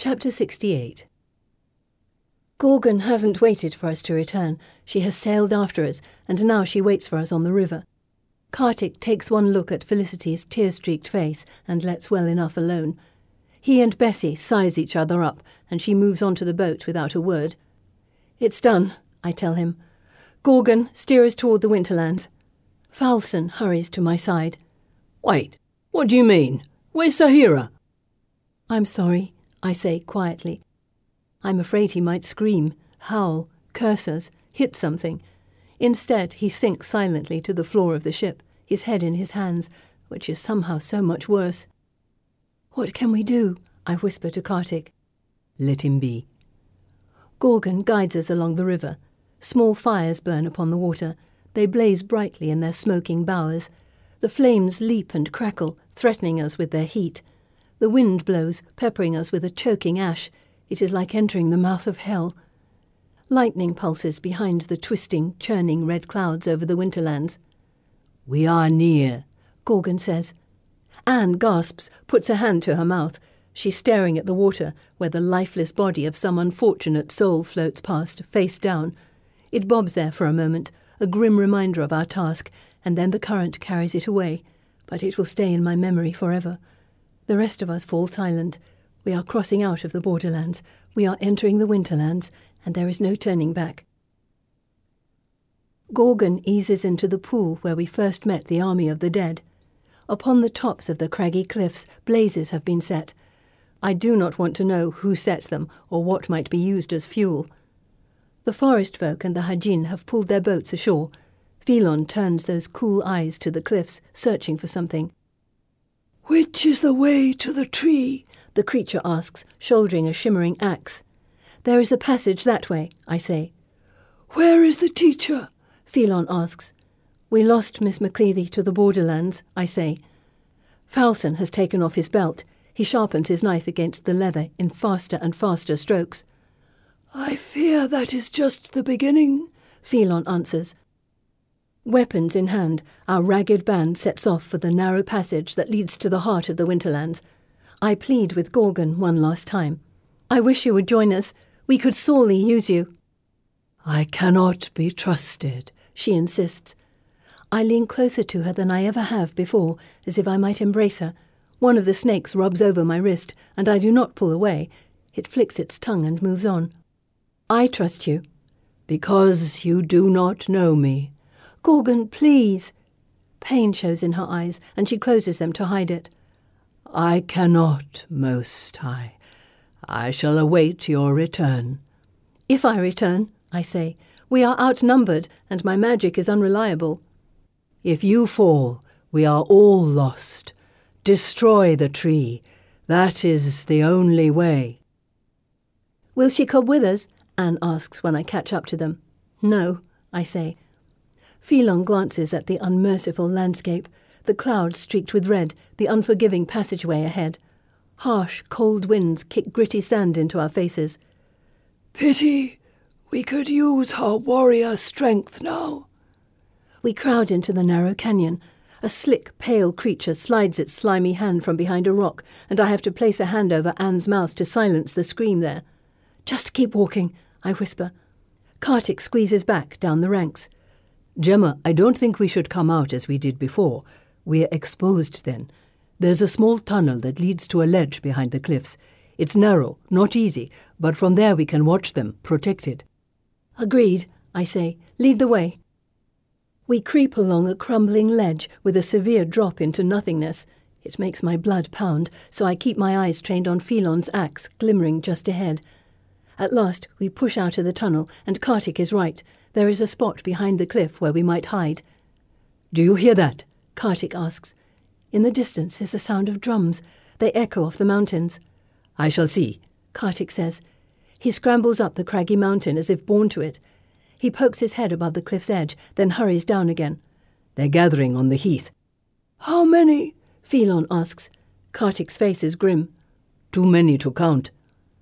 Chapter 68. Gorgon hasn't waited for us to return. She has sailed after us, and now she waits for us on the river. Kartik takes one look at Felicity's tear-streaked face and lets well enough alone. He and Bessie size each other up, and she moves on to the boat without a word. "It's done," I tell him. "Gorgon, steer us toward the Winterlands." Falson hurries to my side. "Wait, what do you mean? Where's Sahira?" "I'm sorry," I say quietly. I'm afraid he might scream, howl, curse us, hit something. Instead, he sinks silently to the floor of the ship, his head in his hands, which is somehow so much worse. "What can we do?" I whisper to Kartik. "Let him be." Gorgon guides us along the river. Small fires burn upon the water. They blaze brightly in their smoking bowers. The flames leap and crackle, threatening us with their heat. The wind blows, peppering us with a choking ash. It is like entering the mouth of hell. Lightning pulses behind the twisting, churning red clouds over the Winterlands. "We are near," Gorgon says. Anne gasps, puts a hand to her mouth. She's staring at the water, where the lifeless body of some unfortunate soul floats past, face down. It bobs there for a moment, a grim reminder of our task, and then the current carries it away. But it will stay in my memory forever. The rest of us fall silent. We are crossing out of the borderlands. We are entering the Winterlands, and there is no turning back. Gorgon eases into the pool where we first met the army of the dead. Upon the tops of the craggy cliffs, blazes have been set. I do not want to know who set them or what might be used as fuel. The forest folk and the Hajin have pulled their boats ashore. Phelon turns those cool eyes to the cliffs, searching for something. "Which is the way to the tree?" the creature asks, shouldering a shimmering axe. "There is a passage that way," I say. "Where is the teacher?" Phelon asks. "We lost Miss Macleady to the borderlands," I say. Falson has taken off his belt. He sharpens his knife against the leather in faster and faster strokes. "I fear that is just the beginning," Phelon answers. Weapons in hand, our ragged band sets off for the narrow passage that leads to the heart of the Winterlands. I plead with Gorgon one last time. "I wish you would join us. We could sorely use you." "I cannot be trusted," she insists. I lean closer to her than I ever have before, as if I might embrace her. One of the snakes rubs over my wrist, and I do not pull away. It flicks its tongue and moves on. "I trust you." "Because you do not know me." "Gorgon, please." Pain shows in her eyes, and she closes them to hide it. "I cannot, Most High. I shall await your return." "If I return," I say, "we are outnumbered, and my magic is unreliable." "If you fall, we are all lost. Destroy the tree. That is the only way." "Will she come with us?" Anne asks when I catch up to them. "No," I say. Phelon glances at the unmerciful landscape, the clouds streaked with red, the unforgiving passageway ahead. Harsh, cold winds kick gritty sand into our faces. "Pity. We could use her warrior strength now." We crowd into the narrow canyon. A slick, pale creature slides its slimy hand from behind a rock, and I have to place a hand over Anne's mouth to silence the scream there. "Just keep walking," I whisper. Kartik squeezes back down the ranks. "Gemma, I don't think we should come out as we did before. We're exposed then. There's a small tunnel that leads to a ledge behind the cliffs. It's narrow, not easy, but from there we can watch them, protected." "Agreed," I say. "Lead the way." We creep along a crumbling ledge with a severe drop into nothingness. It makes my blood pound, so I keep my eyes trained on Phelon's axe, glimmering just ahead. At last, we push out of the tunnel, and Kartik is right. There is a spot behind the cliff where we might hide. "Do you hear that?" Kartik asks. In the distance is the sound of drums. They echo off the mountains. "I shall see," Kartik says. He scrambles up the craggy mountain as if born to it. He pokes his head above the cliff's edge, then hurries down again. "They're gathering on the heath." "How many?" Phelon asks. Kartik's face is grim. "Too many to count."